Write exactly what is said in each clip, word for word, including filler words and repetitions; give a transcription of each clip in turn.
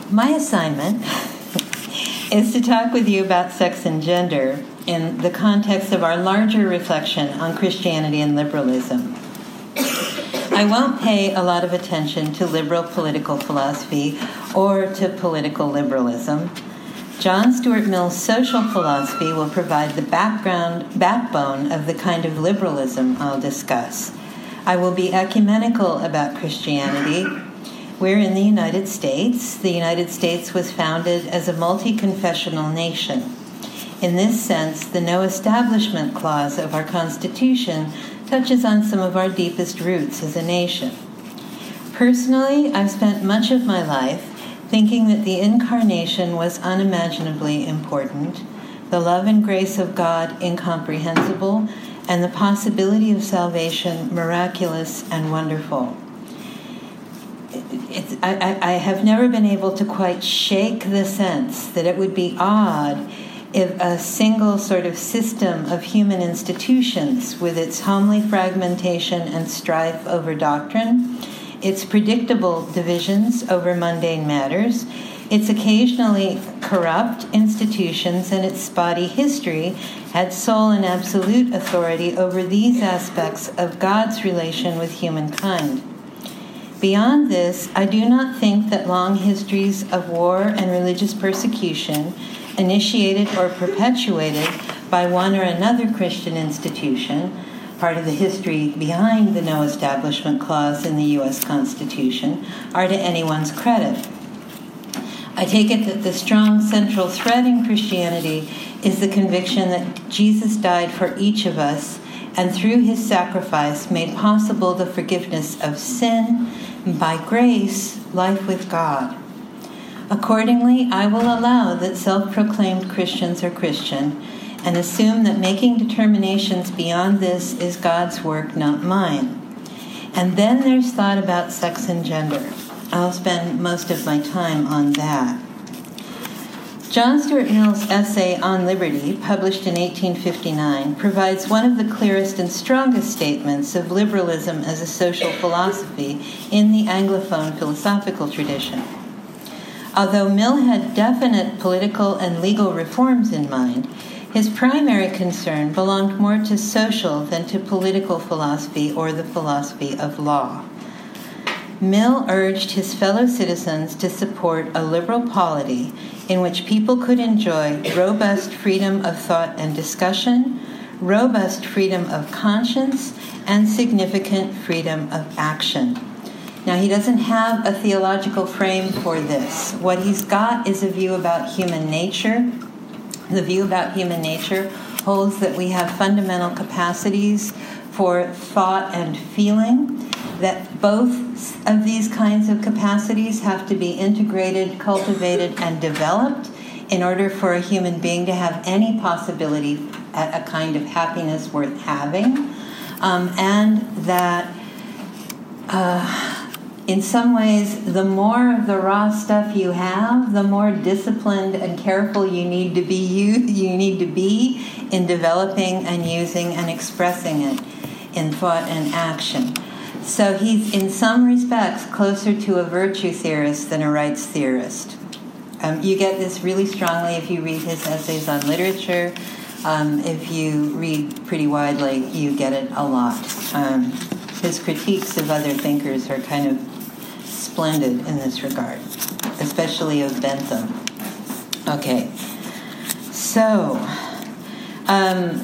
My assignment is to talk with you about sex and gender in the context of our larger reflection on Christianity and liberalism. I won't pay a lot of attention to liberal political philosophy or to political liberalism. John Stuart Mill's social philosophy will provide the background, backbone of the kind of liberalism I'll discuss. I will be ecumenical about Christianity. We're in the United States. The United States was founded as a multi-confessional nation. In this sense, the No Establishment Clause of our Constitution touches on some of our deepest roots as a nation. Personally, I've spent much of my life thinking that the incarnation was unimaginably important, the love and grace of God incomprehensible, and the possibility of salvation miraculous and wonderful. It's, I, I have never been able to quite shake the sense that it would be odd if a single sort of system of human institutions, with its homely fragmentation and strife over doctrine, its predictable divisions over mundane matters, its occasionally corrupt institutions, and its spotty history, had sole and absolute authority over these aspects of God's relation with humankind. Beyond this, I do not think that long histories of war and religious persecution, initiated or perpetuated by one or another Christian institution, part of the history behind the No Establishment Clause in the U S Constitution, are to anyone's credit. I take it that the strong central thread in Christianity is the conviction that Jesus died for each of us, and through his sacrifice made possible the forgiveness of sin, and by grace, life with God. Accordingly, I will allow that self-proclaimed Christians are Christian and assume that making determinations beyond this is God's work, not mine. And then there's thought about sex and gender. I'll spend most of my time on that. John Stuart Mill's essay On Liberty, published in eighteen fifty-nine, provides one of the clearest and strongest statements of liberalism as a social philosophy in the Anglophone philosophical tradition. Although Mill had definite political and legal reforms in mind, his primary concern belonged more to social than to political philosophy or the philosophy of law. Mill urged his fellow citizens to support a liberal polity in which people could enjoy robust freedom of thought and discussion, robust freedom of conscience, and significant freedom of action. Now, he doesn't have a theological frame for this. What he's got is a view about human nature. The view about human nature holds that we have fundamental capacities for thought and feeling, that both of these kinds of capacities have to be integrated, cultivated, and developed in order for a human being to have any possibility at a kind of happiness worth having, um, and that uh, in some ways, the more of the raw stuff you have, the more disciplined and careful you need to be you, you need to be in developing and using and expressing it in thought and action. So he's, in some respects, closer to a virtue theorist than a rights theorist. Um, you get this really strongly if you read his essays on literature. Um, if you read pretty widely, you get it a lot. Um, his critiques of other thinkers are kind of splendid in this regard, especially of Bentham. Okay, so um,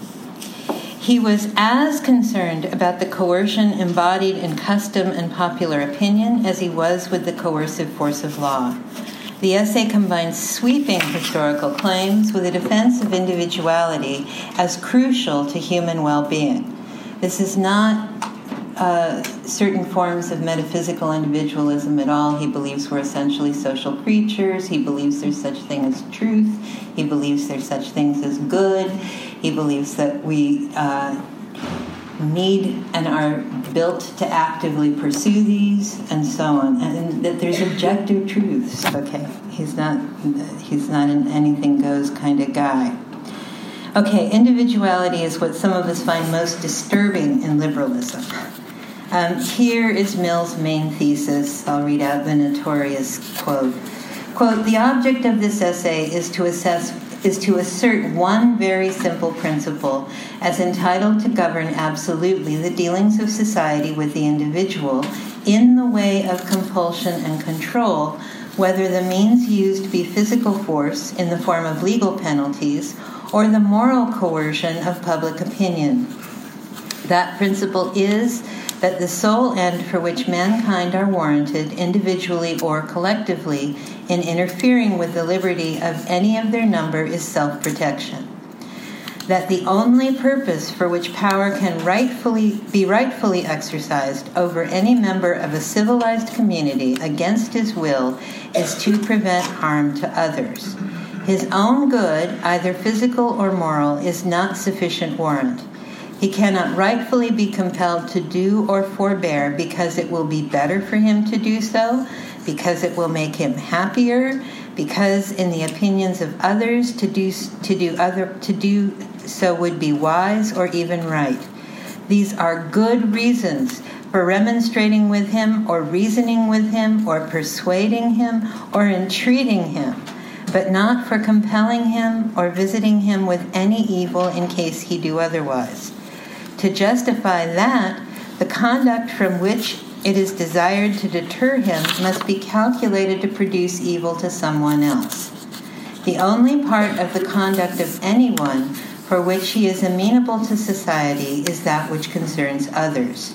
he was as concerned about the coercion embodied in custom and popular opinion as he was with the coercive force of law. The essay combines sweeping historical claims with a defense of individuality as crucial to human well-being. This is not Uh, certain forms of metaphysical individualism at all. He believes we're essentially social creatures. He believes there's such thing as truth. He believes there's such things as good. He believes that we uh, need and are built to actively pursue these, and so on, and that there's objective truths. Okay, he's not he's not an anything goes kind of guy. Okay, individuality is what some of us find most disturbing in liberalism. Um, here is Mill's main thesis. I'll read out the notorious quote. Quote, the object of this essay is to assess is to assert one very simple principle as entitled to govern absolutely the dealings of society with the individual in the way of compulsion and control, whether the means used be physical force in the form of legal penalties or the moral coercion of public opinion. That principle is that the sole end for which mankind are warranted, individually or collectively, in interfering with the liberty of any of their number is self-protection. That the only purpose for which power can rightfully be rightfully exercised over any member of a civilized community against his will is to prevent harm to others. His own good, either physical or moral, is not sufficient warrant. He cannot rightfully be compelled to do or forbear because it will be better for him to do so, because it will make him happier, because in the opinions of others to do to do other to do so would be wise or even right. These are good reasons for remonstrating with him or reasoning with him or persuading him or entreating him, but not for compelling him or visiting him with any evil in case he do otherwise. To justify that, the conduct from which it is desired to deter him must be calculated to produce evil to someone else. The only part of the conduct of anyone for which he is amenable to society is that which concerns others.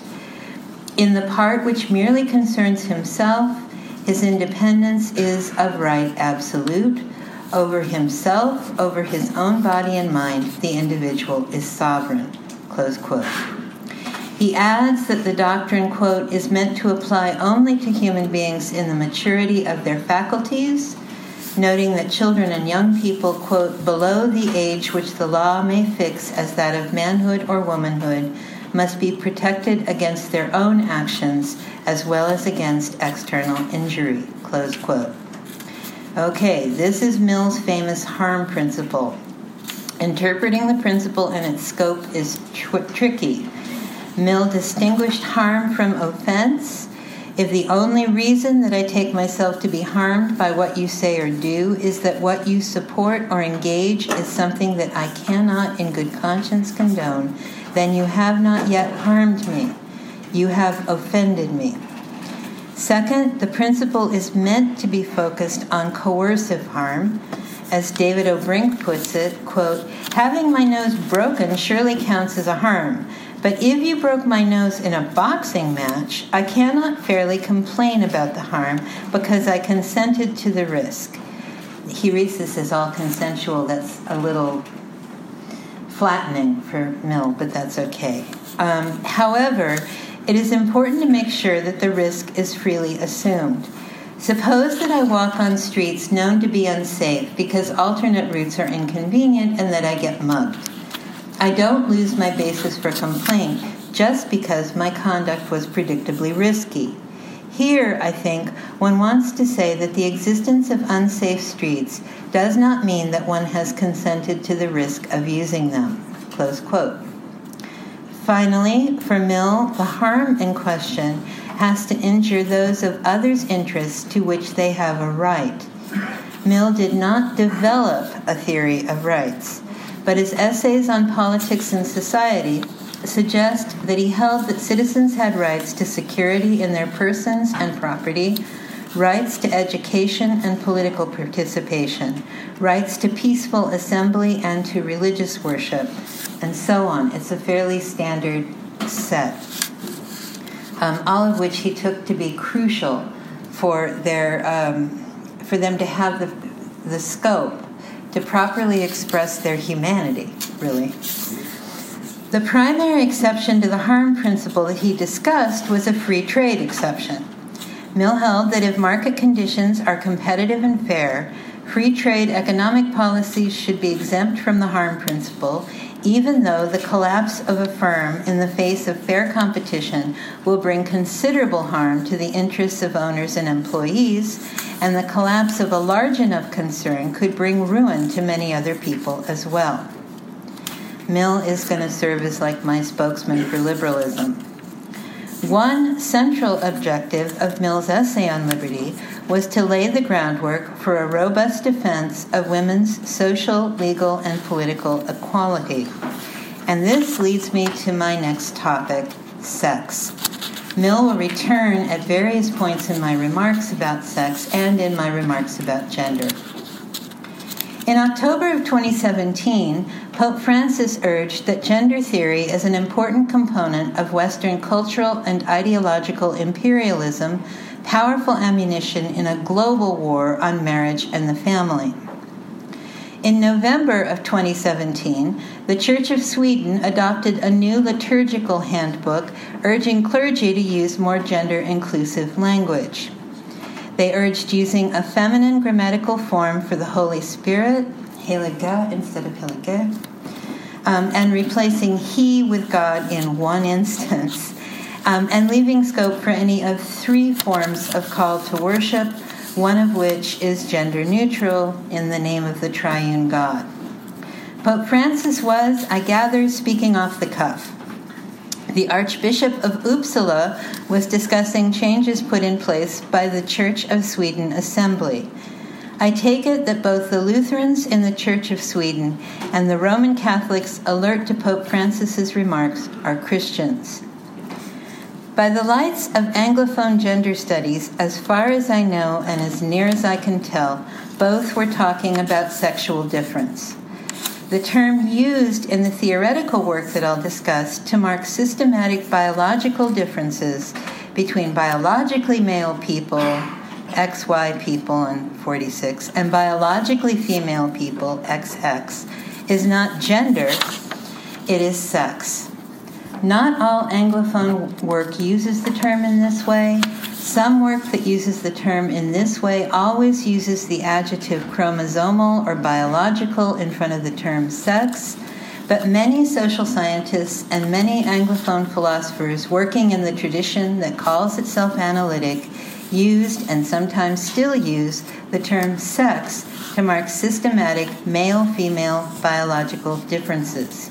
In the part which merely concerns himself, his independence is of right absolute. Over himself, over his own body and mind, the individual is sovereign. Close quote. He adds that the doctrine, quote, is meant to apply only to human beings in the maturity of their faculties, noting that children and young people, quote, below the age which the law may fix as that of manhood or womanhood, must be protected against their own actions as well as against external injury, close quote. Okay, this is Mill's famous harm principle. Interpreting the principle and its scope is tr- tricky. Mill distinguished harm from offense. If the only reason that I take myself to be harmed by what you say or do is that what you support or engage is something that I cannot in good conscience condone, then you have not yet harmed me. You have offended me. Second, the principle is meant to be focused on coercive harm. As David O'Brink puts it, quote, having my nose broken surely counts as a harm, but if you broke my nose in a boxing match, I cannot fairly complain about the harm because I consented to the risk. He reads this as all consensual. That's a little flattening for Mill, but that's okay. Um, however, it is important to make sure that the risk is freely assumed. Suppose that I walk on streets known to be unsafe because alternate routes are inconvenient and that I get mugged. I don't lose my basis for complaint just because my conduct was predictably risky. Here, I think, one wants to say that the existence of unsafe streets does not mean that one has consented to the risk of using them. Close quote. Finally, for Mill, the harm in question has to injure those of others' interests to which they have a right. Mill did not develop a theory of rights, but his essays on politics and society suggest that he held that citizens had rights to security in their persons and property, rights to education and political participation, rights to peaceful assembly and to religious worship, and so on. It's a fairly standard set, um, all of which he took to be crucial for their um, for them to have the the scope to properly express their humanity, really. The primary exception to the harm principle that he discussed was a free trade exception. Mill held that if market conditions are competitive and fair, free trade economic policies should be exempt from the harm principle, even though the collapse of a firm in the face of fair competition will bring considerable harm to the interests of owners and employees, and the collapse of a large enough concern could bring ruin to many other people as well. Mill is going to serve as like my spokesman for liberalism. One central objective of Mill's essay on liberty was to lay the groundwork for a robust defense of women's social, legal, and political equality. And this leads me to my next topic, sex. Mill will return at various points in my remarks about sex and in my remarks about gender. In October of twenty seventeen, Pope Francis urged that gender theory is an important component of Western cultural and ideological imperialism, powerful ammunition in a global war on marriage and the family. In November of twenty seventeen, the Church of Sweden adopted a new liturgical handbook urging clergy to use more gender-inclusive language. They urged using a feminine grammatical form for the Holy Spirit, heliga instead of helige, um, and replacing he with God in one instance, um, and leaving scope for any of three forms of call to worship, one of which is gender neutral, in the name of the triune God. Pope Francis was, I gather, speaking off the cuff. The Archbishop of Uppsala was discussing changes put in place by the Church of Sweden Assembly. I take it that both the Lutherans in the Church of Sweden and the Roman Catholics alert to Pope Francis's remarks are Christians. By the lights of Anglophone gender studies, as far as I know and as near as I can tell, both were talking about sexual difference. The term used in the theoretical work that I'll discuss to mark systematic biological differences between biologically male people, X Y people and forty-six, and biologically female people, X X, is not gender, it is sex. Not all Anglophone work uses the term in this way. Some work that uses the term in this way always uses the adjective chromosomal or biological in front of the term sex, but many social scientists and many Anglophone philosophers working in the tradition that calls itself analytic used and sometimes still use the term sex to mark systematic male-female biological differences.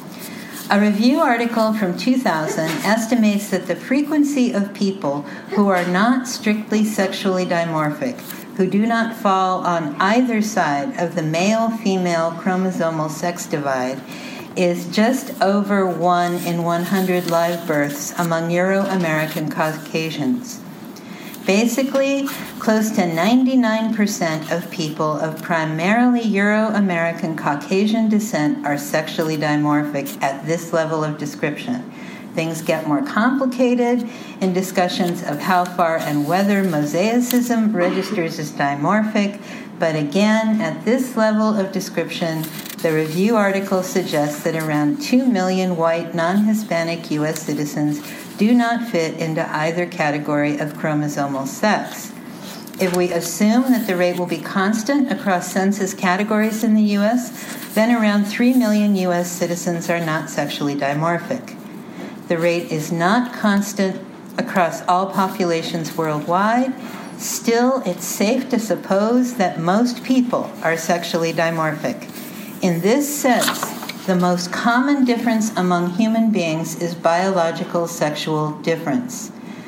A review article from two thousand estimates that the frequency of people who are not strictly sexually dimorphic, who do not fall on either side of the male-female chromosomal sex divide, is just over one in one hundred live births among Euro-American Caucasians. Basically, close to ninety-nine percent of people of primarily Euro-American Caucasian descent are sexually dimorphic at this level of description. Things get more complicated in discussions of how far and whether mosaicism registers as dimorphic, but again, at this level of description, the review article suggests that around two million white non-Hispanic U S citizens do not fit into either category of chromosomal sex. If we assume that the rate will be constant across census categories in the U S, then around three million U S citizens are not sexually dimorphic. The rate is not constant across all populations worldwide. Still, it's safe to suppose that most people are sexually dimorphic. In this sense, the most common difference among human beings is biological sexual difference.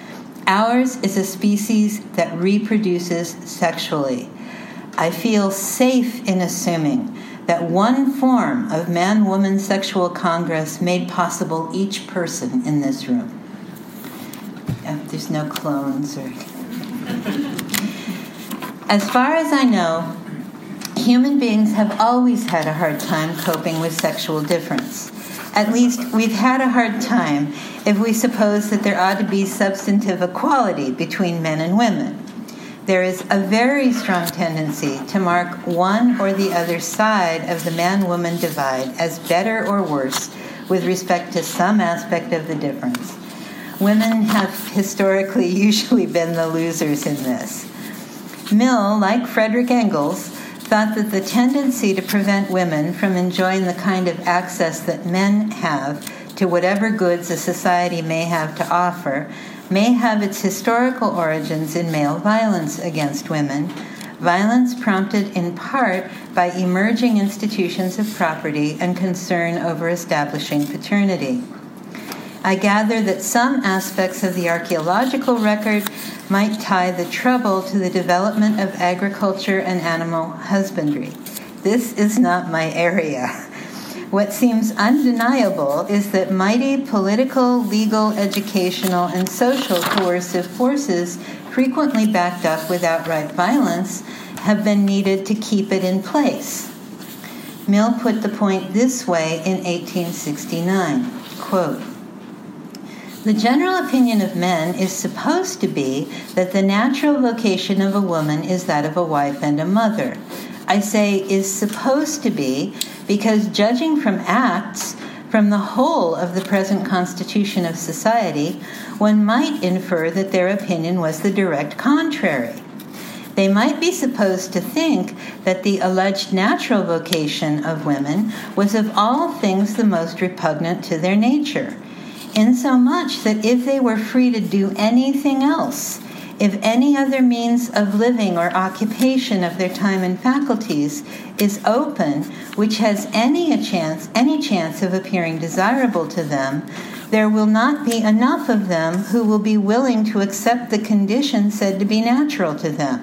Ours is a species that reproduces sexually. I feel safe in assuming that one form of man-woman sexual congress made possible each person in this room. There's no clones or... As far as I know, human beings have always had a hard time coping with sexual difference. At least we've had a hard time if we suppose that there ought to be substantive equality between men and women. There is a very strong tendency to mark one or the other side of the man-woman divide as better or worse with respect to some aspect of the difference. Women have historically usually been the losers in this. Mill, like Frederick Engels, thought that the tendency to prevent women from enjoying the kind of access that men have to whatever goods a society may have to offer may have its historical origins in male violence against women, violence prompted in part by emerging institutions of property and concern over establishing paternity. I gather that some aspects of the archaeological record might tie the trouble to the development of agriculture and animal husbandry. This is not my area. What seems undeniable is that mighty political, legal, educational, and social coercive forces, frequently backed up with outright violence, have been needed to keep it in place. Mill put the point this way in eighteen sixty-nine, quote, "The general opinion of men is supposed to be that the natural vocation of a woman is that of a wife and a mother. I say is supposed to be because, judging from acts, from the whole of the present constitution of society, one might infer that their opinion was the direct contrary. They might be supposed to think that the alleged natural vocation of women was of all things the most repugnant to their nature, insomuch that if they were free to do anything else, if any other means of living or occupation of their time and faculties is open, which has any a chance, any chance of appearing desirable to them, there will not be enough of them who will be willing to accept the condition said to be natural to them.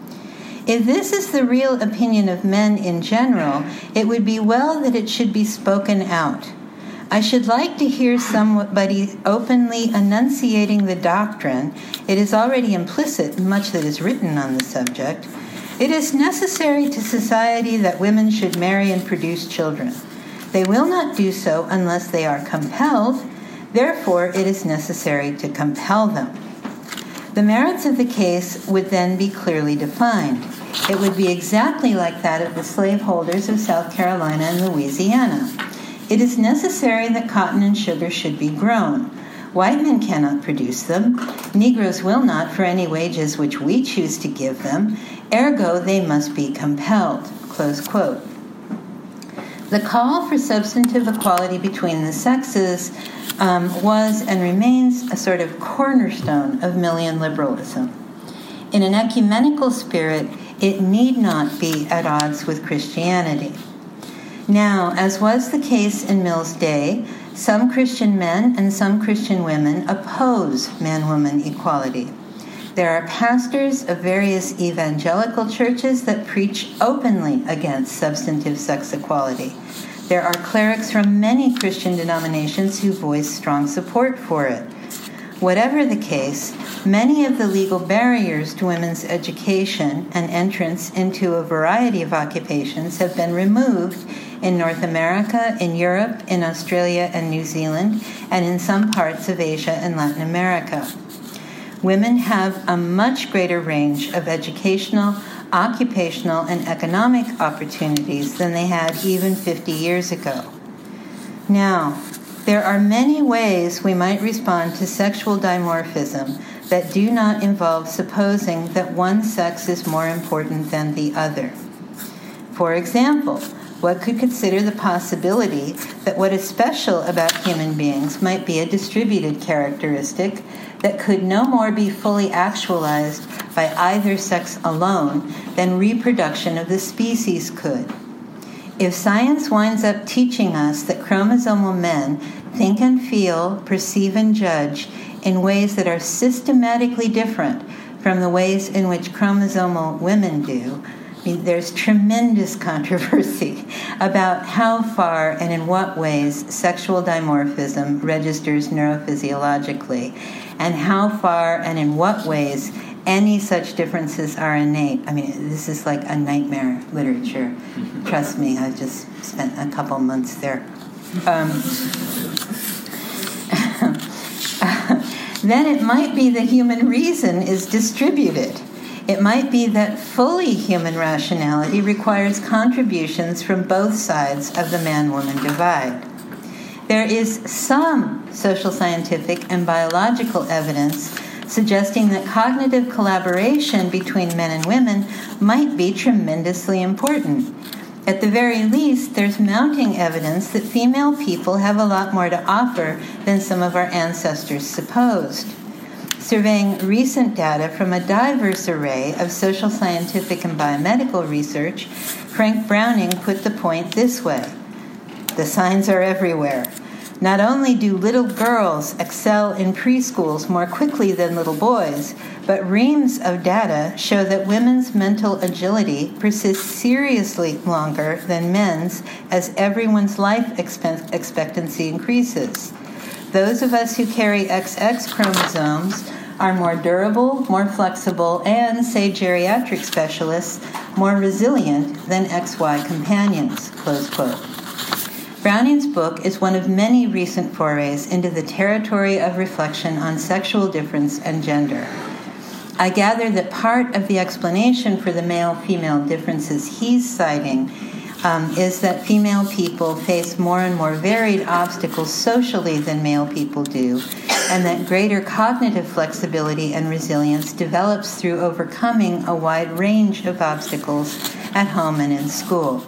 If this is the real opinion of men in general, it would be well that it should be spoken out. I should like to hear somebody openly enunciating the doctrine. It is already implicit in much that is written on the subject. It is necessary to society that women should marry and produce children. They will not do so unless they are compelled. Therefore, it is necessary to compel them. The merits of the case would then be clearly defined. It would be exactly like that of the slaveholders of South Carolina and Louisiana. It is necessary that cotton and sugar should be grown. White men cannot produce them. Negroes will not for any wages which we choose to give them. Ergo, they must be compelled." Close quote. The call for substantive equality between the sexes um, was and remains a sort of cornerstone of Millian liberalism. In an ecumenical spirit, it need not be at odds with Christianity. Now, as was the case in Mill's day, some Christian men and some Christian women oppose man-woman equality. There are pastors of various evangelical churches that preach openly against substantive sex equality. There are clerics from many Christian denominations who voice strong support for it. Whatever the case, many of the legal barriers to women's education and entrance into a variety of occupations have been removed in North America, in Europe, in Australia and New Zealand, and in some parts of Asia and Latin America. Women have a much greater range of educational, occupational, and economic opportunities than they had even fifty years ago. Now, there are many ways we might respond to sexual dimorphism that do not involve supposing that one sex is more important than the other. For example, one could consider the possibility that what is special about human beings might be a distributed characteristic that could no more be fully actualized by either sex alone than reproduction of the species could. If science winds up teaching us that chromosomal men think and feel, perceive and judge in ways that are systematically different from the ways in which chromosomal women do, I mean, there's tremendous controversy about how far and in what ways sexual dimorphism registers neurophysiologically, and how far and in what ways any such differences are innate. I mean, this is like a nightmare literature. Trust me, I've just spent a couple months there. Um, then it might be that human reason is distributed. It might be that fully human rationality requires contributions from both sides of the man-woman divide. There is some social scientific and biological evidence suggesting that cognitive collaboration between men and women might be tremendously important. At the very least, there's mounting evidence that female people have a lot more to offer than some of our ancestors supposed. Surveying recent data from a diverse array of social scientific and biomedical research, Frank Browning put the point this way: the signs are everywhere. Not only do little girls excel in preschools more quickly than little boys, but reams of data show that women's mental agility persists seriously longer than men's as everyone's life expe- expectancy increases. Those of us who carry X X chromosomes are more durable, more flexible, and, say geriatric specialists, more resilient than X Y companions, close quote. Browning's book is one of many recent forays into the territory of reflection on sexual difference and gender. I gather that part of the explanation for the male-female differences he's citing um, is that female people face more and more varied obstacles socially than male people do, and that greater cognitive flexibility and resilience develops through overcoming a wide range of obstacles at home and in school.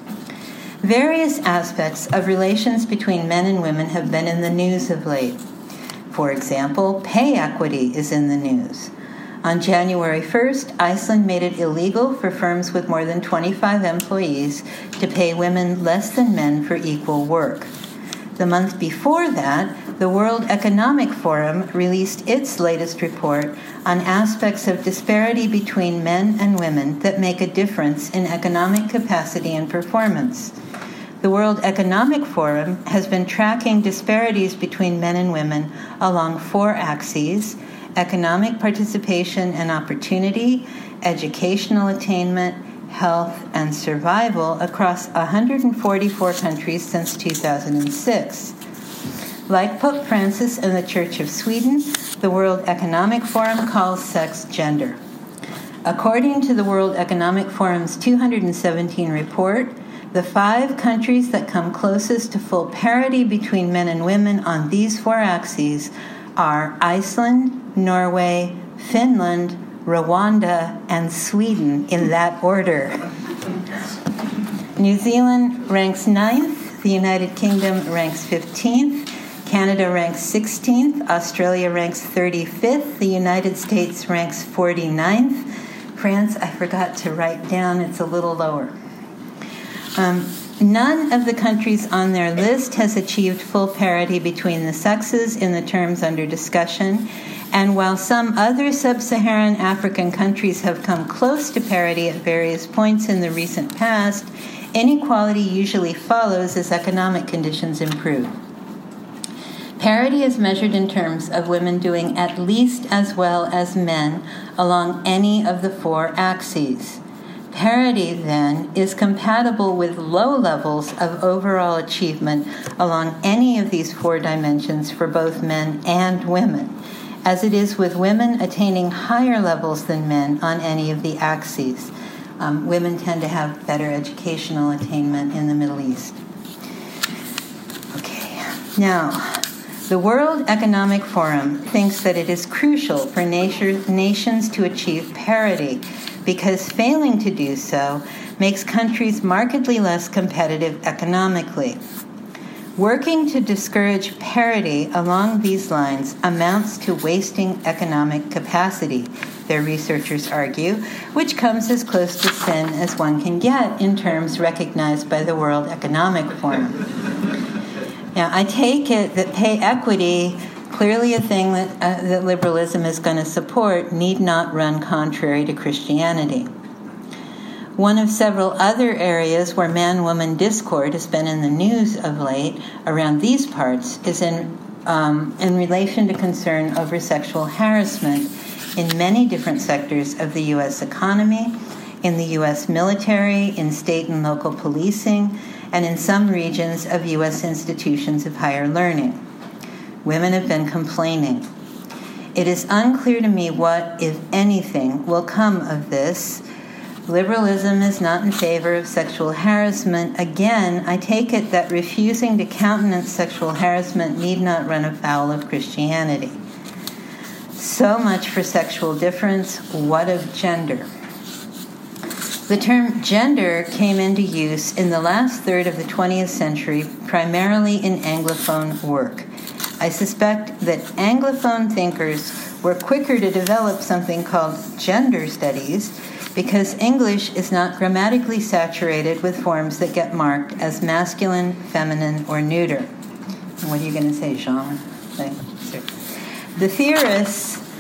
Various aspects of relations between men and women have been in the news of late. For example, pay equity is in the news. On January first, Iceland made it illegal for firms with more than twenty-five employees to pay women less than men for equal work. The month before that, the World Economic Forum released its latest report on aspects of disparity between men and women that make a difference in economic capacity and performance. The World Economic Forum has been tracking disparities between men and women along four axes: economic participation and opportunity, educational attainment, health, and survival across one hundred forty-four countries since two thousand six. Like Pope Francis and the Church of Sweden, the World Economic Forum calls sex gender. According to the World Economic Forum's two hundred seventeen report, the five countries that come closest to full parity between men and women on these four axes are Iceland, Norway, Finland, Rwanda, and Sweden, in that order. New Zealand ranks ninth, the United Kingdom ranks fifteenth, Canada ranks sixteenth, Australia ranks thirty-fifth, the United States ranks forty-ninth, France, I forgot to write down, it's a little lower. Um, none of the countries on their list has achieved full parity between the sexes in the terms under discussion, and while some other sub-Saharan African countries have come close to parity at various points in the recent past, inequality usually follows as economic conditions improve. Parity is measured in terms of women doing at least as well as men along any of the four axes. Parity, then, is compatible with low levels of overall achievement along any of these four dimensions for both men and women, as it is with women attaining higher levels than men on any of the axes. Um, women tend to have better educational attainment in the Middle East. Okay, now, the World Economic Forum thinks that it is crucial for nation, nations to achieve parity, because failing to do so makes countries markedly less competitive economically. Working to discourage parity along these lines amounts to wasting economic capacity, their researchers argue, which comes as close to sin as one can get in terms recognized by the World Economic Forum. Now, I take it that pay equity, clearly a thing that, uh, that liberalism is going to support, need not run contrary to Christianity. One of several other areas where man-woman discord has been in the news of late around these parts is in, um, in relation to concern over sexual harassment in many different sectors of the U S economy, in the U S military, in state and local policing, and in some regions of U S institutions of higher learning. Women have been complaining. It is unclear to me what, if anything, will come of this. Liberalism is not in favor of sexual harassment. Again, I take it that refusing to countenance sexual harassment need not run afoul of Christianity. So much for sexual difference. What of gender? The term gender came into use in the last third of the twentieth century, primarily in Anglophone work. I suspect that Anglophone thinkers were quicker to develop something called gender studies because English is not grammatically saturated with forms that get marked as masculine, feminine, or neuter. What are you going to say, Jean? The theorists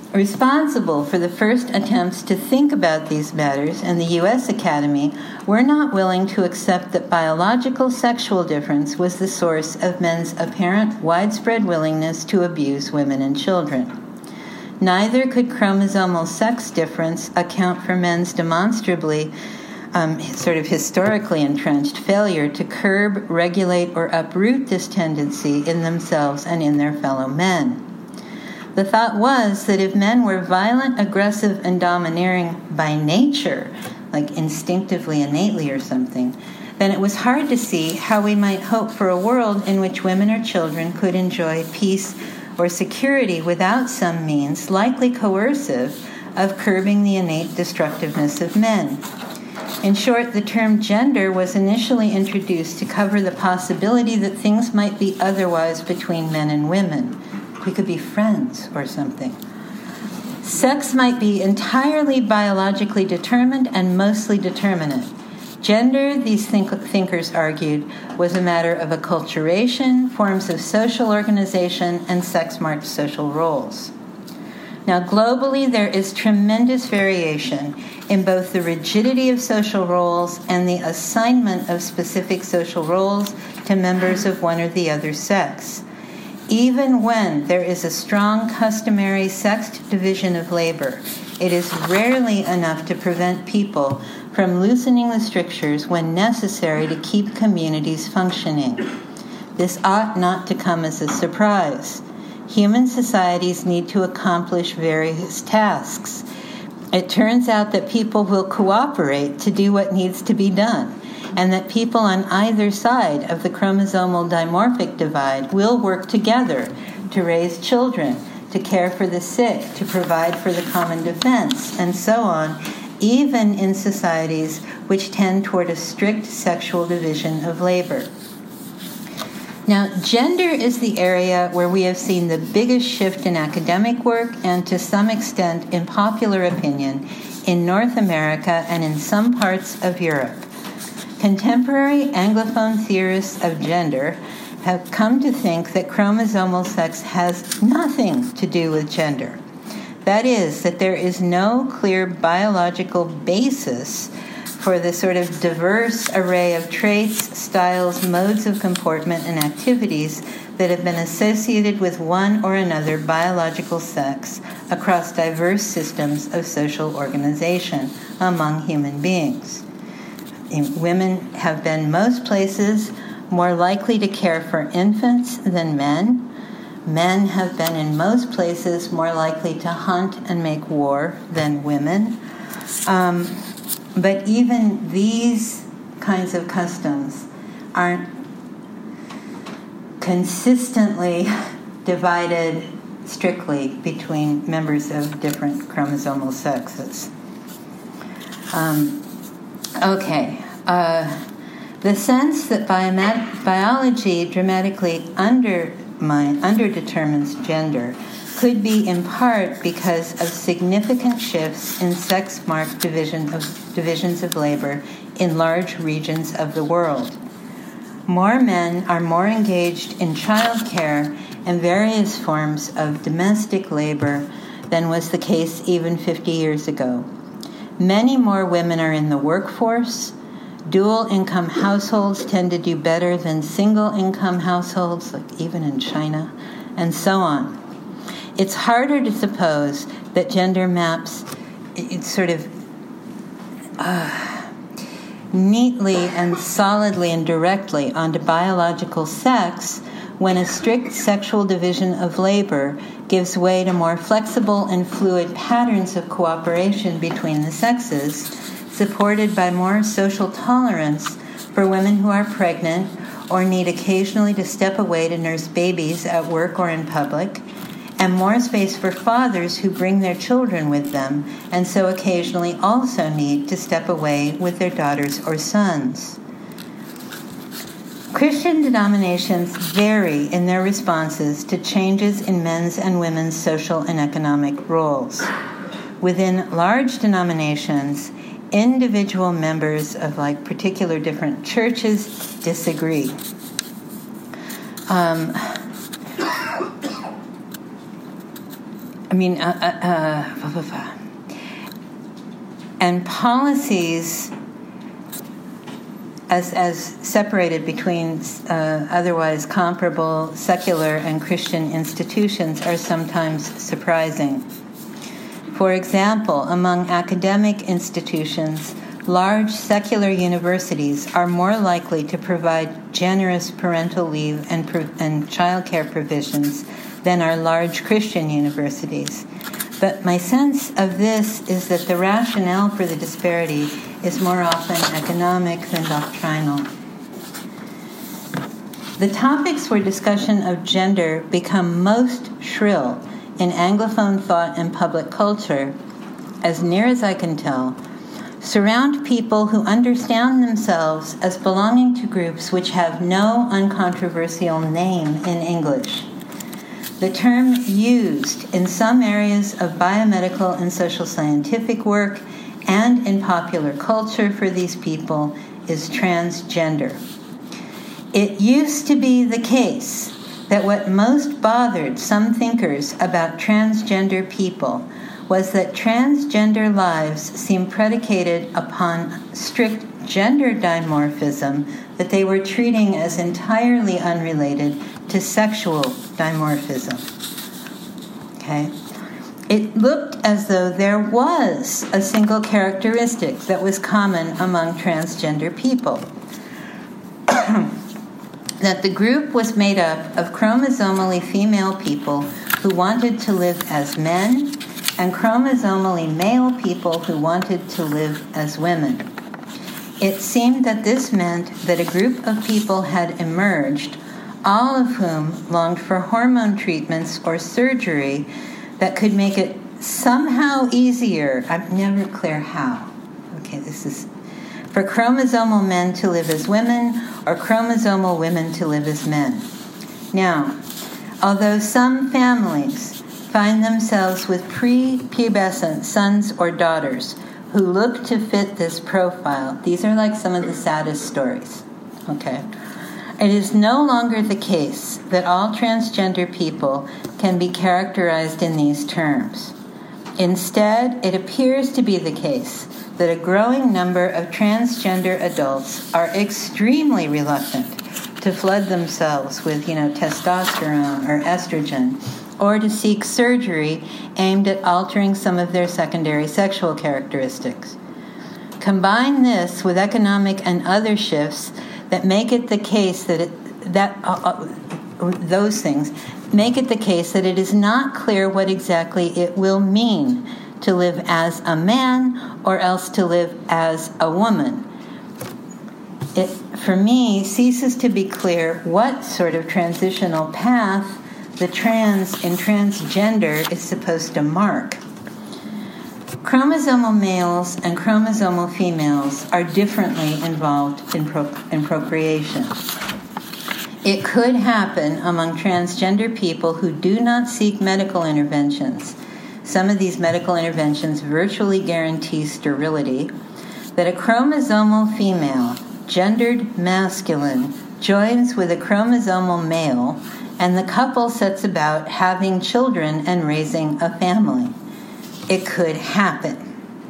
responsible for the first attempts to think about these matters in the U S Academy were not willing to accept that biological sexual difference was the source of men's apparent widespread willingness to abuse women and children. Neither could chromosomal sex difference account for men's demonstrably um, sort of historically entrenched failure to curb, regulate, or uproot this tendency in themselves and in their fellow men. The thought was that if men were violent, aggressive, and domineering by nature, like instinctively, innately, or something, then it was hard to see how we might hope for a world in which women or children could enjoy peace or security without some means, likely coercive, of curbing the innate destructiveness of men. In short, the term gender was initially introduced to cover the possibility that things might be otherwise between men and women. We could be friends or something. Sex might be entirely biologically determined and mostly determinate. Gender, these think- thinkers argued, was a matter of acculturation, forms of social organization, and sex-marked social roles. Now, globally, there is tremendous variation in both the rigidity of social roles and the assignment of specific social roles to members of one or the other sex. Even when there is a strong customary sexed division of labor, it is rarely enough to prevent people from loosening the strictures when necessary to keep communities functioning. This ought not to come as a surprise. Human societies need to accomplish various tasks. It turns out that people will cooperate to do what needs to be done, and that people on either side of the chromosomal dimorphic divide will work together to raise children, to care for the sick, to provide for the common defense, and so on, even in societies which tend toward a strict sexual division of labor. Now, gender is the area where we have seen the biggest shift in academic work and, to some extent, in popular opinion in North America and in some parts of Europe. Contemporary Anglophone theorists of gender have come to think that chromosomal sex has nothing to do with gender. That is, that there is no clear biological basis for the sort of diverse array of traits, styles, modes of comportment, and activities that have been associated with one or another biological sex across diverse systems of social organization among human beings. Women have been most places more likely to care for infants than men. Men have been in most places more likely to hunt and make war than women. Um, but even these kinds of customs aren't consistently divided strictly between members of different chromosomal sexes. Um, okay. Uh, the sense that bioma- biology dramatically undermine, underdetermines gender could be in part because of significant shifts in sex-marked division of, divisions of labor in large regions of the world. More men are more engaged in childcare and various forms of domestic labor than was the case even fifty years ago. Many more women are in the workforce. Dual-income households tend to do better than single-income households, like even in China, and so on. It's harder to suppose that gender maps it's sort of uh, neatly and solidly and directly onto biological sex when a strict sexual division of labor gives way to more flexible and fluid patterns of cooperation between the sexes, supported by more social tolerance for women who are pregnant or need occasionally to step away to nurse babies at work or in public, and more space for fathers who bring their children with them and so occasionally also need to step away with their daughters or sons. Christian denominations vary in their responses to changes in men's and women's social and economic roles. Within large denominations, individual members of like particular different churches disagree. Um, I mean, uh, uh, uh, blah, blah, blah. And policies as as separated between uh, otherwise comparable secular and Christian institutions are sometimes surprising. For example, among academic institutions, large secular universities are more likely to provide generous parental leave and, pro- and childcare provisions than are large Christian universities. But my sense of this is that the rationale for the disparity is more often economic than doctrinal. The topics for discussion of gender become most shrill in Anglophone thought and public culture, as near as I can tell, surround people who understand themselves as belonging to groups which have no uncontroversial name in English. The term used in some areas of biomedical and social scientific work and in popular culture for these people is transgender. It used to be the case that what most bothered some thinkers about transgender people was that transgender lives seemed predicated upon strict gender dimorphism that they were treating as entirely unrelated to sexual dimorphism. Okay? It looked as though there was a single characteristic that was common among transgender people. That the group was made up of chromosomally female people who wanted to live as men and chromosomally male people who wanted to live as women. It seemed that this meant that a group of people had emerged, all of whom longed for hormone treatments or surgery that could make it somehow easier. I'm never clear how. Okay, this is for chromosomal men to live as women or chromosomal women to live as men. Now, although some families find themselves with prepubescent sons or daughters who look to fit this profile, these are like some of the saddest stories. Okay? It is no longer the case that all transgender people can be characterized in these terms. Instead, it appears to be the case that a growing number of transgender adults are extremely reluctant to flood themselves with, you know, testosterone or estrogen, or to seek surgery aimed at altering some of their secondary sexual characteristics. Combine this with economic and other shifts that make it the case that it, that uh, uh, those things make it the case that it is not clear what exactly it will mean to live as a man or else to live as a woman. It, for me, ceases to be clear what sort of transitional path the trans in transgender is supposed to mark. Chromosomal males and chromosomal females are differently involved in, pro- in procreation. It could happen among transgender people who do not seek medical interventions. Some of these medical interventions virtually guarantee sterility, that a chromosomal female, gendered masculine, joins with a chromosomal male, and the couple sets about having children and raising a family. It could happen.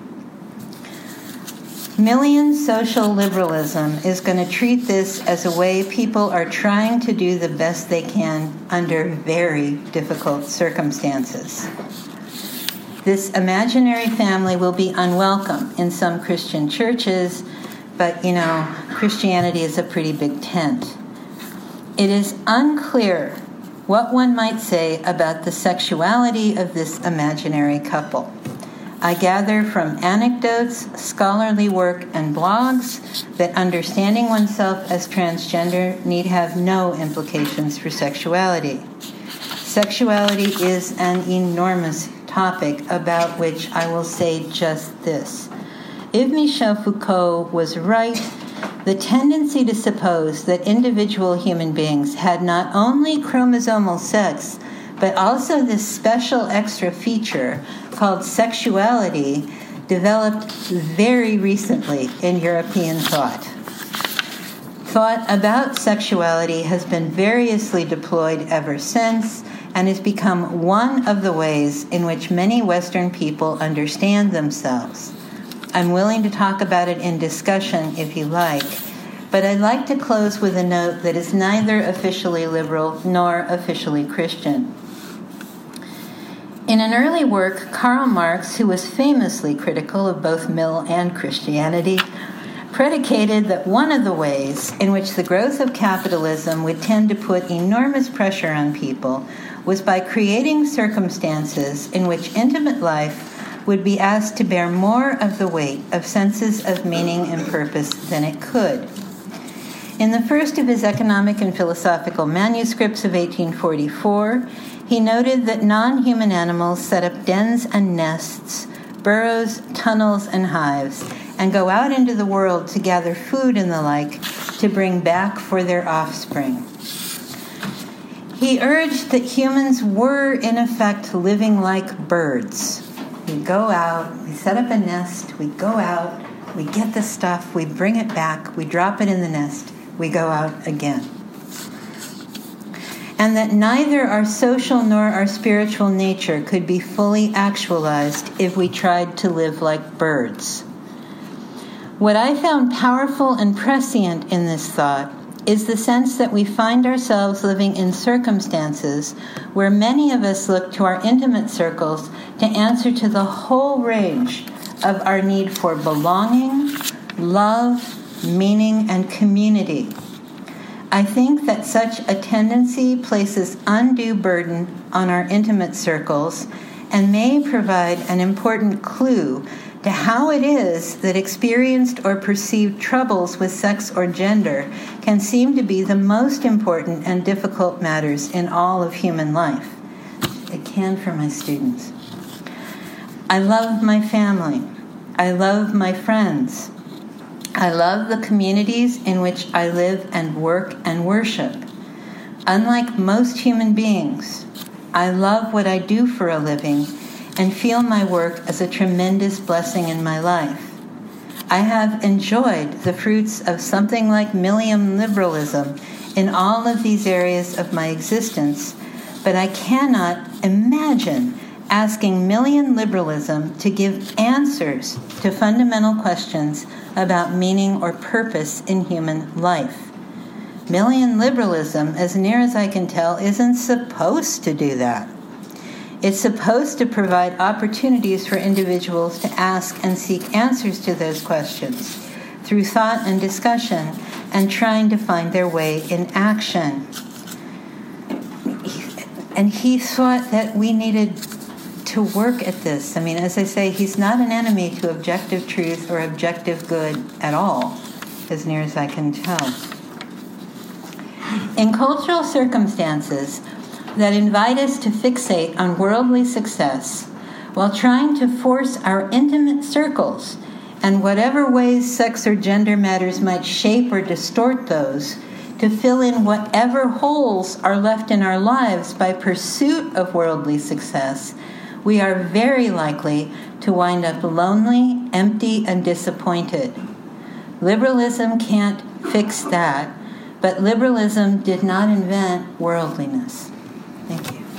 Millian social liberalism is going to treat this as a way people are trying to do the best they can under very difficult circumstances. This imaginary family will be unwelcome in some Christian churches, but, you know, Christianity is a pretty big tent. It is unclear what one might say about the sexuality of this imaginary couple. I gather from anecdotes, scholarly work, and blogs that understanding oneself as transgender need have no implications for sexuality. Sexuality is an enormous topic about which I will say just this. If Michel Foucault was right, the tendency to suppose that individual human beings had not only chromosomal sex, but also this special extra feature called sexuality developed very recently in European thought. Thought about sexuality has been variously deployed ever since, and has become one of the ways in which many Western people understand themselves. I'm willing to talk about it in discussion if you like, but I'd like to close with a note that is neither officially liberal nor officially Christian. In an early work, Karl Marx, who was famously critical of both Mill and Christianity, predicated that one of the ways in which the growth of capitalism would tend to put enormous pressure on people was by creating circumstances in which intimate life would be asked to bear more of the weight of senses of meaning and purpose than it could. In the first of his economic and philosophical manuscripts of eighteen forty-four, he noted that non-human animals set up dens and nests, burrows, tunnels, and hives, and go out into the world to gather food and the like to bring back for their offspring. He urged that humans were, in effect, living like birds. We go out, we set up a nest, we go out, we get the stuff, we bring it back, we drop it in the nest, we go out again. And that neither our social nor our spiritual nature could be fully actualized if we tried to live like birds. What I found powerful and prescient in this thought is the sense that we find ourselves living in circumstances where many of us look to our intimate circles to answer to the whole range of our need for belonging, love, meaning, and community. I think that such a tendency places undue burden on our intimate circles and may provide an important clue to how it is that experienced or perceived troubles with sex or gender can seem to be the most important and difficult matters in all of human life. It can for my students. I love my family. I love my friends. I love the communities in which I live and work and worship. Unlike most human beings, I love what I do for a living and feel my work as a tremendous blessing in my life. I have enjoyed the fruits of something like Millian liberalism in all of these areas of my existence, but I cannot imagine asking Millian liberalism to give answers to fundamental questions about meaning or purpose in human life. Millian liberalism, as near as I can tell, isn't supposed to do that. It's supposed to provide opportunities for individuals to ask and seek answers to those questions through thought and discussion and trying to find their way in action. And he thought that we needed to work at this. I mean, as I say, he's not an enemy to objective truth or objective good at all, as near as I can tell. In cultural circumstances that invite us to fixate on worldly success while trying to force our intimate circles and whatever ways sex or gender matters might shape or distort those to fill in whatever holes are left in our lives by pursuit of worldly success, we are very likely to wind up lonely, empty, and disappointed. Liberalism can't fix that, but liberalism did not invent worldliness. Thank you.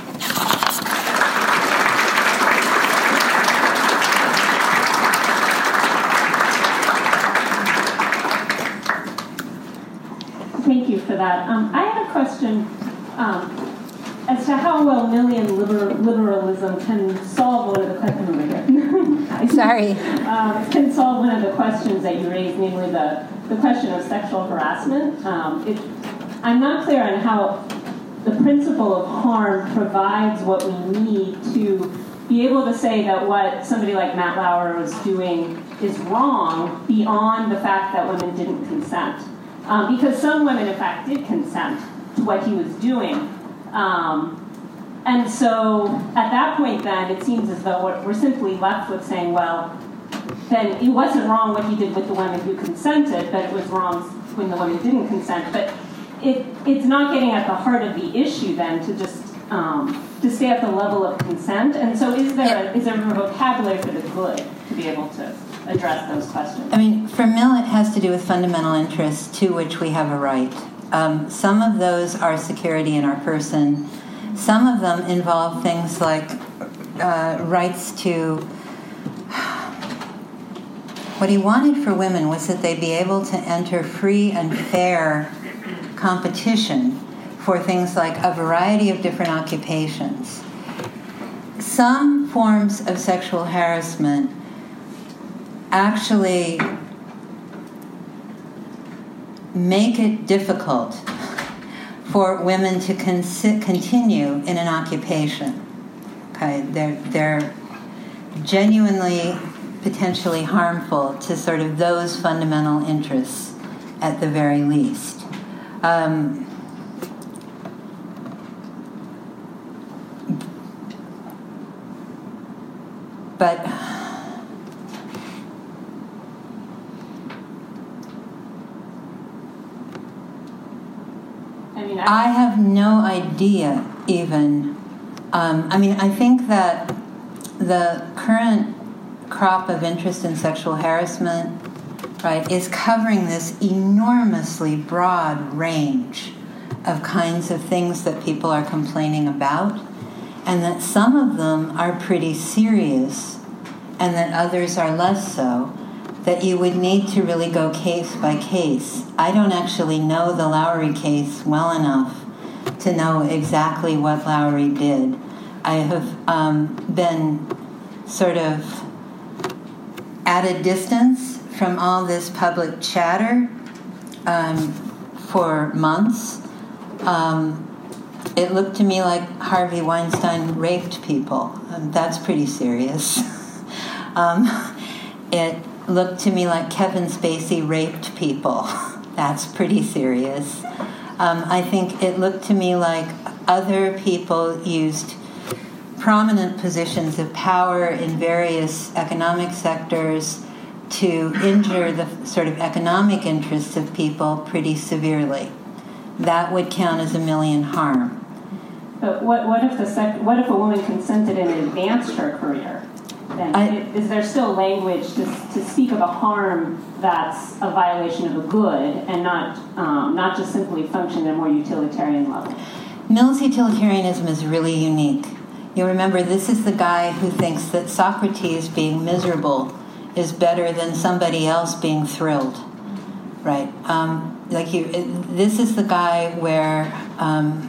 Thank you for that. Um, I had a question um, as to how well Millian liber- liberalism can solve one of the questions. Sorry. Um, can solve one of the questions that you raised, namely the, the question of sexual harassment. Um, it, I'm not clear on how the principle of harm provides what we need to be able to say that what somebody like Matt Lauer was doing is wrong beyond the fact that women didn't consent. Um, because some women, in fact, did consent to what he was doing. Um, and so at that point, then, it seems as though we're, we're simply left with saying, well, then it wasn't wrong what he did with the women who consented, but it was wrong when the women didn't consent. But it, it's not getting at the heart of the issue, then, to just um, to stay at the level of consent. And so is there a, is there a vocabulary for the good to be able to address those questions? I mean, for Mill, it has to do with fundamental interests to which we have a right. Um, some of those are security in our person, Some of them involve things like uh, rights to... What he wanted for women was that they be able to enter free and fair competition for things like a variety of different occupations. Some forms of sexual harassment actually make it difficult for women to con- continue in an occupation. Okay, they're they're genuinely potentially harmful to sort of those fundamental interests at the very least. Um, but I mean, I, I have no idea even. Um, I mean, I think that the current crop of interest in sexual harassment, right, is covering this enormously broad range of kinds of things that people are complaining about, and that some of them are pretty serious, and that others are less so, that you would need to really go case by case. I don't actually know the Lowry case well enough to know exactly what Lowry did. I have um, been sort of at a distance from all this public chatter um, for months. Um, it looked to me like Harvey Weinstein raped people. Um, that's pretty serious. um, it looked to me like Kevin Spacey raped people. That's pretty serious. Um, I think it looked to me like other people used prominent positions of power in various economic sectors to injure the sort of economic interests of people pretty severely. That would count as a million harm. But what, what if the sec- what if a woman consented and advanced her career? Then I, it, is there still language to, to speak of a harm that's a violation of a good and not um, not just simply function at a more utilitarian level? Mill's utilitarianism is really unique. You remember, this is the guy who thinks that Socrates being miserable is better than somebody else being thrilled, right? Um, like you, this is the guy where, um,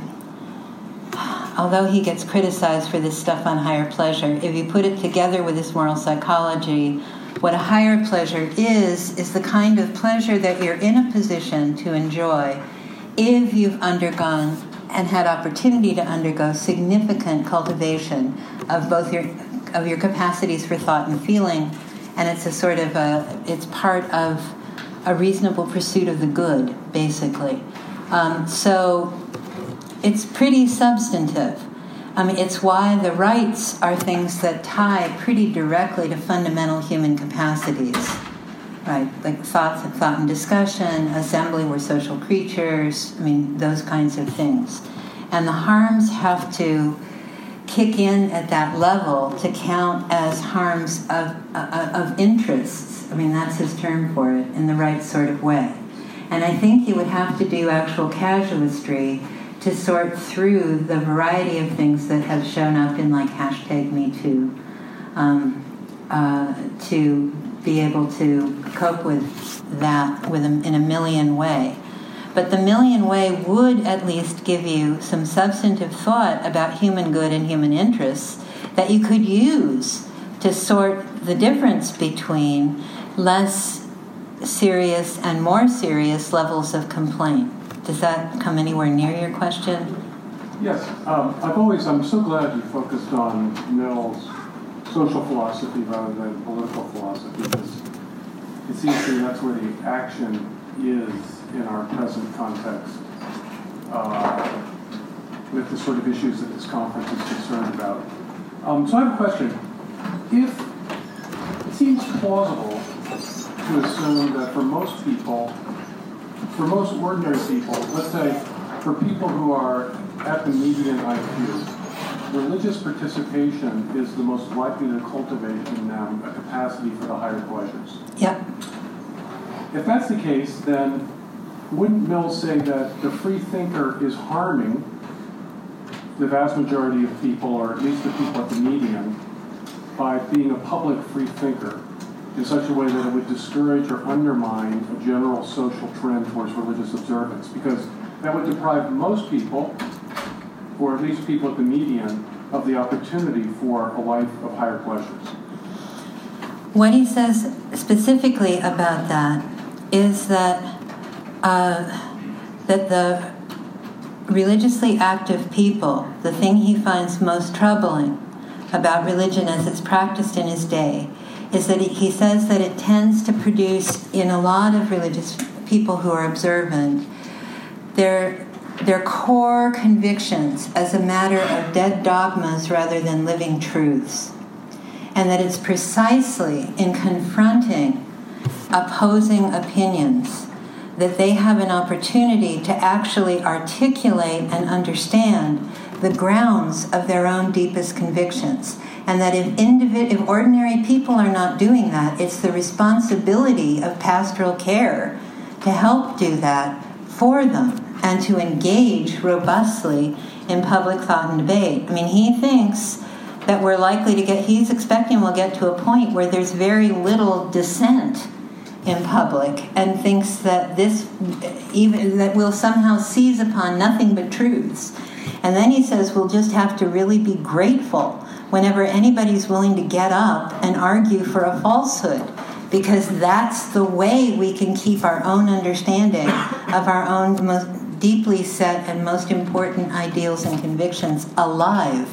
although he gets criticized for this stuff on higher pleasure, if you put it together with his moral psychology, what a higher pleasure is, is the kind of pleasure that you're in a position to enjoy if you've undergone and had opportunity to undergo significant cultivation of both your of your capacities for thought and feeling, and it's a sort of a it's part of a reasonable pursuit of the good, basically. Um, so it's pretty substantive. I mean, it's why the rights are things that tie pretty directly to fundamental human capacities, right? Like thought, thought and discussion, assembly, we're social creatures, I mean, those kinds of things. And the harms have to kick in at that level to count as harms of, of, of interests. I mean, that's his term for it, in the right sort of way. And I think you would have to do actual casuistry to sort through the variety of things that have shown up in, like, hashtag Me Too, um, uh, to be able to cope with that with a, in a million way. But the million way would at least give you some substantive thought about human good and human interests that you could use to sort the difference between less serious and more serious levels of complaint. Does that come anywhere near your question? Yes. Um, I've always, I'm so glad you focused on Mill's social philosophy rather than political philosophy, because it seems to me that's where the action is in our present context, uh, with the sort of issues that this conference is concerned about. Um, so I have a question. If it seems plausible to assume that for most people, for most ordinary people, let's say for people who are at the median I Q, religious participation is the most likely to cultivate in them a capacity for the higher pleasures. Yep. If that's the case, then wouldn't Mill say that the free thinker is harming the vast majority of people, or at least the people at the median, by being a public free thinker in such a way that it would discourage or undermine a general social trend towards religious observance, because that would deprive most people, or at least people at the median, of the opportunity for a life of higher pleasures. What he says specifically about that is that uh, that the religiously active people, the thing he finds most troubling about religion as it's practiced in his day, is that he says that it tends to produce, in a lot of religious people who are observant, their their core convictions as a matter of dead dogmas rather than living truths. And that it's precisely in confronting opposing opinions that they have an opportunity to actually articulate and understand the grounds of their own deepest convictions. And that if, individ- if ordinary people are not doing that, it's the responsibility of pastoral care to help do that for them and to engage robustly in public thought and debate. I mean, he thinks that we're likely to get, he's expecting we'll get to a point where there's very little dissent in public, and thinks that this, even that we'll somehow seize upon nothing but truths. And then he says we'll just have to really be grateful whenever anybody's willing to get up and argue for a falsehood, because that's the way we can keep our own understanding of our own most deeply set and most important ideals and convictions alive.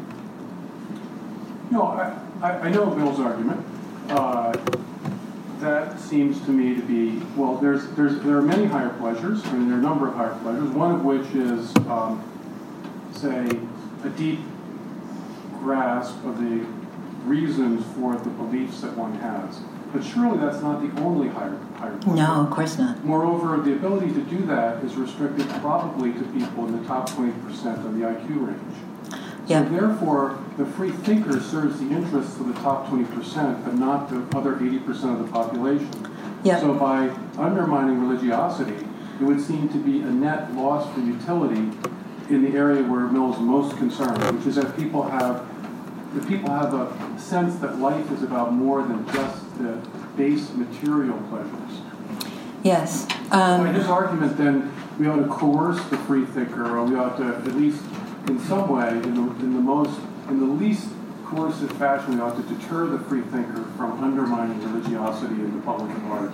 No, I, I, I know Bill's argument. Uh, that seems to me to be, well, there's, there's, there are many higher pleasures, I mean, there are a number of higher pleasures, one of which is, um, say, a deep grasp of the reasons for the beliefs that one has. But surely that's not the only higher, higher pleasure. No, of course not. Moreover, the ability to do that is restricted probably to people in the top twenty percent of the I Q range. Yeah. So therefore, the free thinker serves the interests of the top twenty percent, but not the other eighty percent of the population. Yeah. So by undermining religiosity, it would seem to be a net loss for utility in the area where Mill is most concerned, which is that people have, that people have a sense that life is about more than just the base material pleasures. Yes. Um, By his argument, then, we ought to coerce the free thinker, or we ought to, at least in some way, in the, in the most, in the least coercive fashion, we ought to deter the free thinker from undermining religiosity in the public at large.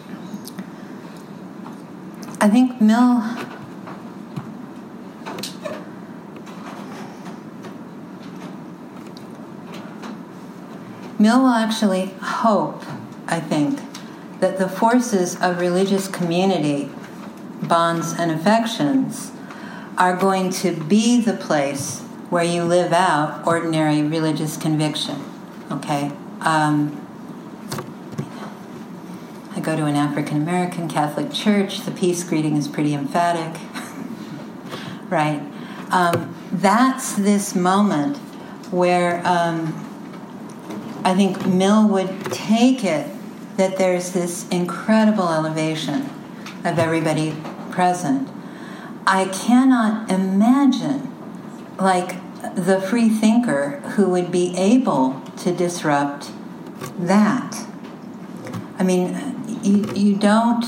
I think Mill Mill will actually hope, I think, that the forces of religious community, bonds and affections, are going to be the place where you live out ordinary religious conviction. Okay? Um, I go to an African-American Catholic church. The peace greeting is pretty emphatic. Right? Um, that's this moment where um, I think Mill would take it that there's this incredible elevation of everybody present. I cannot imagine, like, the free thinker who would be able to disrupt that. I mean, you, you don't...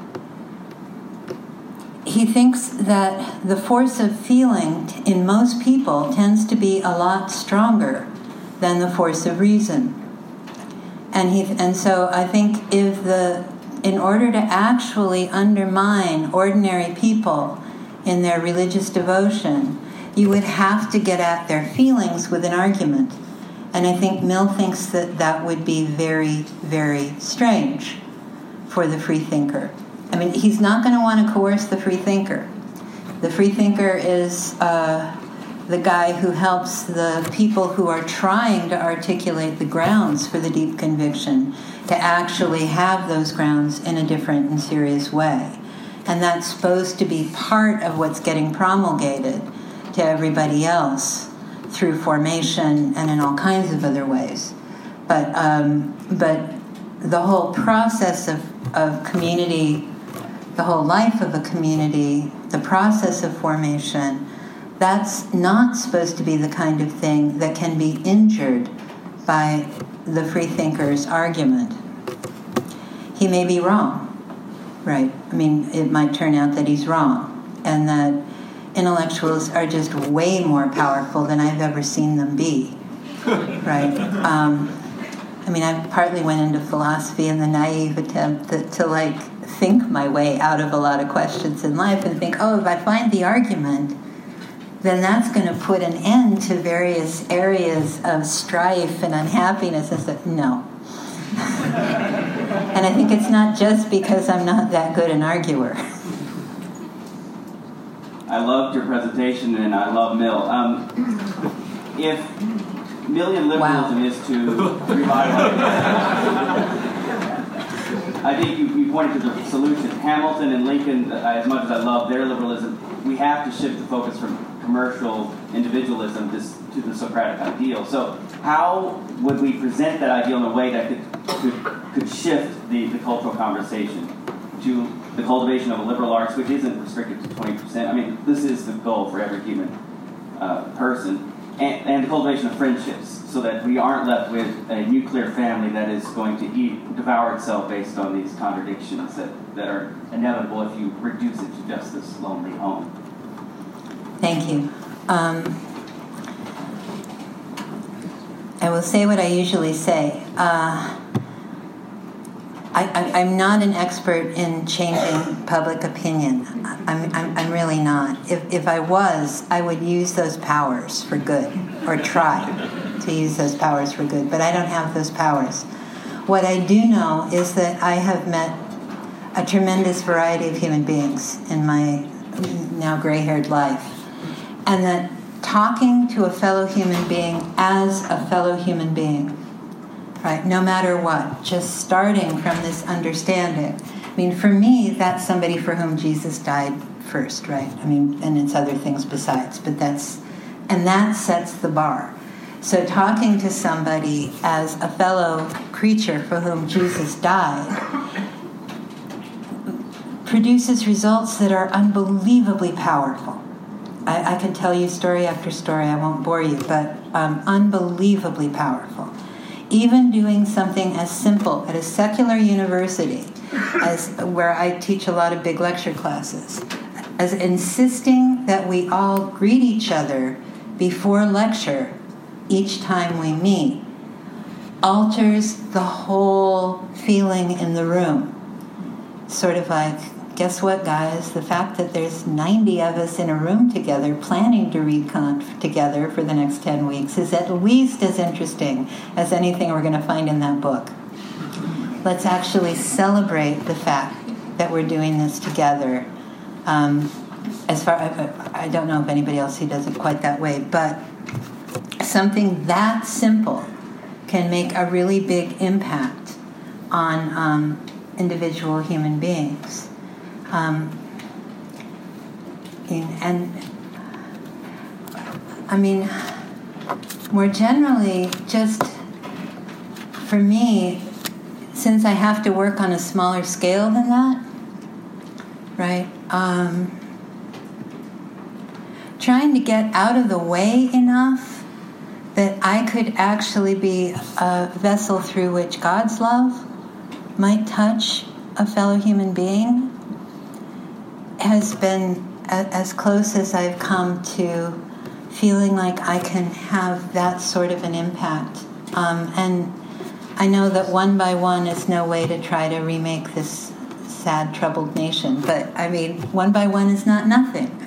He thinks that the force of feeling in most people tends to be a lot stronger than the force of reason. And he and so I think if the in order to actually undermine ordinary people in their religious devotion, you would have to get at their feelings with an argument. And I think Mill thinks that that would be very, very strange for the free thinker. I mean, he's not going to want to coerce the free thinker. The free thinker is uh, the guy who helps the people who are trying to articulate the grounds for the deep conviction to actually have those grounds in a different and serious way. And that's supposed to be part of what's getting promulgated to everybody else through formation and in all kinds of other ways. But um, but the whole process of, of community, the whole life of a community, the process of formation, That's not supposed to be the kind of thing that can be injured by the freethinker's argument. He may be wrong, right? I mean, it might turn out that he's wrong, and that intellectuals are just way more powerful than I've ever seen them be, right? Um, I mean, I partly went into philosophy in the naive attempt that, to, like, think my way out of a lot of questions in life and think, oh, if I find the argument, then that's going to put an end to various areas of strife and unhappiness. I said, no. And I think it's not just because I'm not that good an arguer. I loved your presentation, and I love Mill. Um, if Millian liberalism wow. is to revitalize, I think you, you pointed to the solution. Hamilton and Lincoln, as much as I love their liberalism, we have to shift the focus from commercial individualism to the Socratic ideal. So how would we present that ideal in a way that could could, could shift the, the cultural conversation to the cultivation of a liberal arts, which isn't restricted to twenty percent? I mean, this is the goal for every human uh, person. And, and the cultivation of friendships, so that we aren't left with a nuclear family that is going to eat, devour itself based on these contradictions that, that are inevitable if you reduce it to just this lonely home. Thank you. Um, I will say what I usually say. Uh, I, I, I'm not an expert in changing public opinion. I'm, I'm, I'm really not. If, if I was, I would use those powers for good, or try to use those powers for good, but I don't have those powers. What I do know is that I have met a tremendous variety of human beings in my now gray-haired life, and that talking to a fellow human being as a fellow human being, right, no matter what, just starting from this understanding. I mean, for me, that's somebody for whom Jesus died first, right? I mean, and it's other things besides, but that's, and that sets the bar. So talking to somebody as a fellow creature for whom Jesus died produces results that are unbelievably powerful. I, I can tell you story after story, I won't bore you, but um, unbelievably powerful. Even doing something as simple at a secular university, as where I teach a lot of big lecture classes, as insisting that we all greet each other before lecture each time we meet, alters the whole feeling in the room. Sort of like, guess what, guys? The fact that there's ninety of us in a room together planning to read Kant together for the next ten weeks is at least as interesting as anything we're going to find in that book. Let's actually celebrate the fact that we're doing this together. Um, as far, I, I don't know if anybody else who does it quite that way, but something that simple can make a really big impact on um, individual human beings. Um, and, I mean, more generally, just for me, since I have to work on a smaller scale than that, right, um, trying to get out of the way enough that I could actually be a vessel through which God's love might touch a fellow human being has been a- as close as I've come to feeling like I can have that sort of an impact. Um, and I know that one by one is no way to try to remake this sad, troubled nation, but I mean, one by one is not nothing.